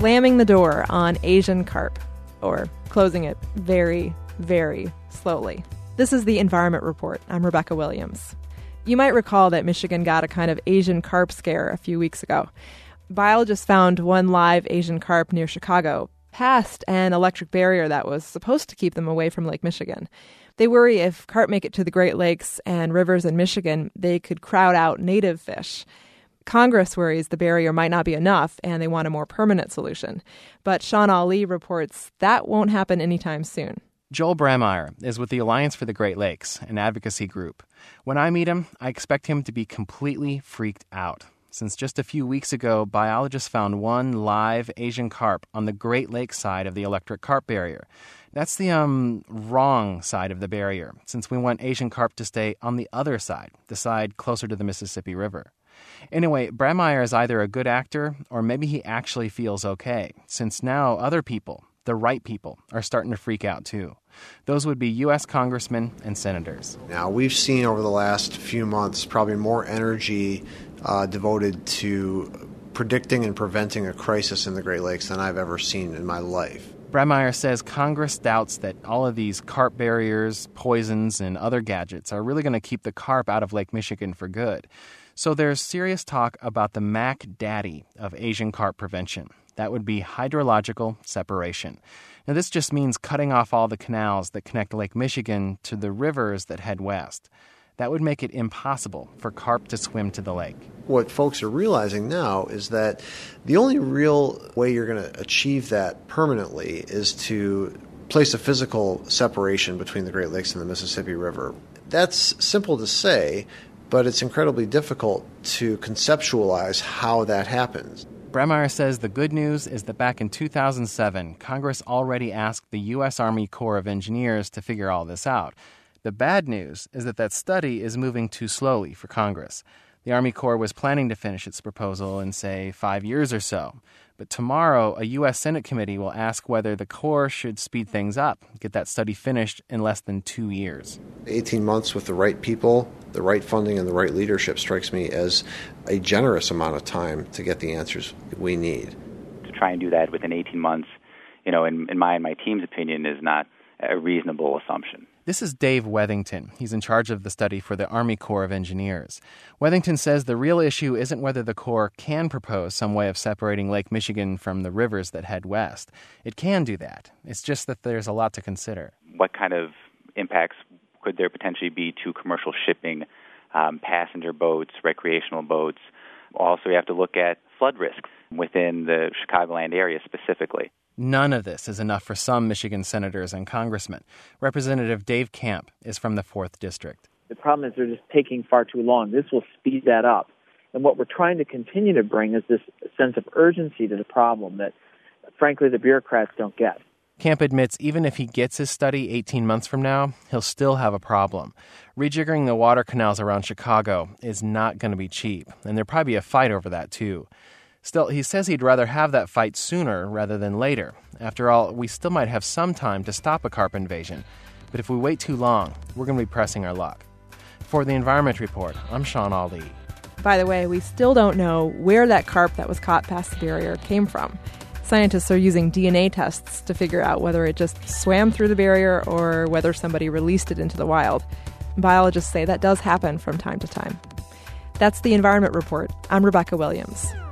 slamming the door on Asian carp, or closing it very, very slowly. This is the Environment Report. I'm Rebecca Williams. You might recall that Michigan got a kind of Asian carp scare a few weeks ago. Biologists found one live Asian carp near Chicago, past an electric barrier that was supposed to keep them away from Lake Michigan. They worry if carp make it to the Great Lakes and rivers in Michigan, they could crowd out native fish. Congress worries the barrier might not be enough and they want a more permanent solution. But Sean Ali reports that won't happen anytime soon. Joel Brahmeyer is with the Alliance for the Great Lakes, an advocacy group. When I meet him, I expect him to be completely freaked out. Since just a few weeks ago, biologists found one live Asian carp on the Great Lakes side of the electric carp barrier. That's the wrong side of the barrier, since we want Asian carp to stay on the other side, the side closer to the Mississippi River. Anyway, Brahmeyer is either a good actor or maybe he actually feels okay, since now other people, the right people, are starting to freak out too. Those would be U.S. congressmen and senators. Now, we've seen over the last few months probably more energy devoted to predicting and preventing a crisis in the Great Lakes than I've ever seen in my life. Brahmeyer says Congress doubts that all of these carp barriers, poisons, and other gadgets are really going to keep the carp out of Lake Michigan for good. So there's serious talk about the Mac Daddy of Asian carp prevention. That would be hydrological separation. Now, this just means cutting off all the canals that connect Lake Michigan to the rivers that head west. That would make it impossible for carp to swim to the lake. What folks are realizing now is that the only real way you're going to achieve that permanently is to place a physical separation between the Great Lakes and the Mississippi River. That's simple to say, but it's incredibly difficult to conceptualize how that happens. Brahmeyer says the good news is that back in 2007, Congress already asked the U.S. Army Corps of Engineers to figure all this out. The bad news is that study is moving too slowly for Congress. The Army Corps was planning to finish its proposal in, say, 5 years or so. But tomorrow, a U.S. Senate committee will ask whether the Corps should speed things up, get that study finished in less than 2 years. 18 months with the right people, the right funding, and the right leadership strikes me as a generous amount of time to get the answers we need. To try and do that within 18 months, in my team's opinion, is not a reasonable assumption. This is Dave Wethington. He's in charge of the study for the Army Corps of Engineers. Wethington says the real issue isn't whether the Corps can propose some way of separating Lake Michigan from the rivers that head west. It can do that. It's just that there's a lot to consider. What kind of impacts could there potentially be to commercial shipping, passenger boats, recreational boats? Also, you have to look at flood risk within the Chicagoland area specifically. None of this is enough for some Michigan senators and congressmen. Representative Dave Camp is from the 4th District. The problem is they're just taking far too long. This will speed that up. And what we're trying to continue to bring is this sense of urgency to the problem that, frankly, the bureaucrats don't get. Camp admits even if he gets his study 18 months from now, he'll still have a problem. Rejiggering the water canals around Chicago is not going to be cheap, and there'll probably be a fight over that, too. Still, he says he'd rather have that fight sooner rather than later. After all, we still might have some time to stop a carp invasion. But if we wait too long, we're going to be pressing our luck. For the Environment Report, I'm Sean Ali. By the way, we still don't know where that carp that was caught past the barrier came from. Scientists are using DNA tests to figure out whether it just swam through the barrier or whether somebody released it into the wild. Biologists say that does happen from time to time. That's the Environment Report. I'm Rebecca Williams.